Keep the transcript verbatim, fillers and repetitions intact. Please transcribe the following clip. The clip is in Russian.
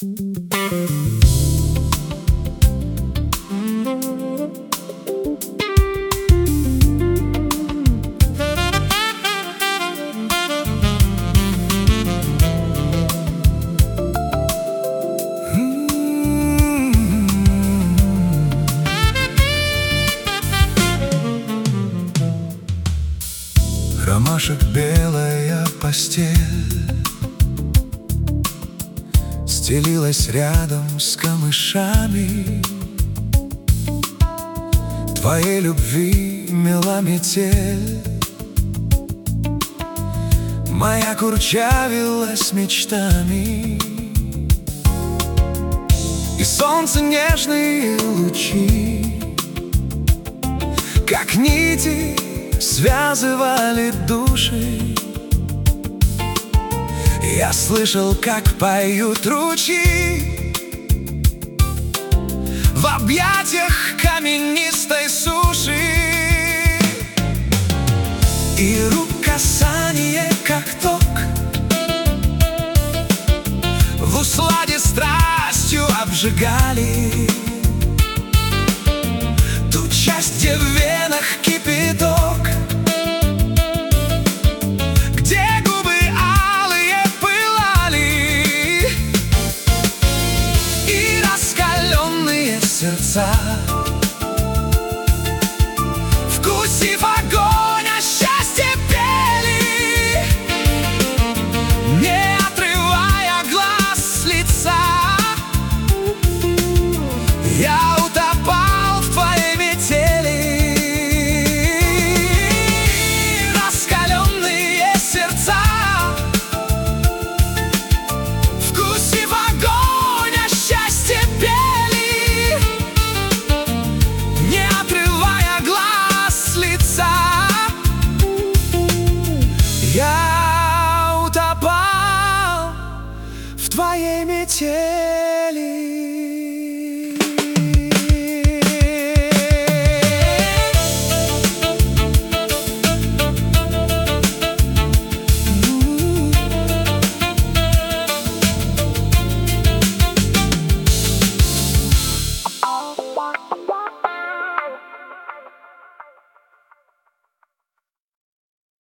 Ромашек белая постель стелилась рядом с камышами. Твоей любви мела метель, моя курчавилась мечтами. И солнце нежные лучи, как нити, связывали души. Я слышал, как поют ручьи в объятиях каменистой суши. И рук касание, как ток, в усладе страстью обжигали ту часть, где в венах кипяток, где губы алые пылали, и раскаленные сердца, вкусив огонь, о счастье пели, не отрывая глаз с лица. Я утопал в твоей метели, раскаленные сердца, вкусив огонь, о счастье пели, не отрывая глаз с лица. Я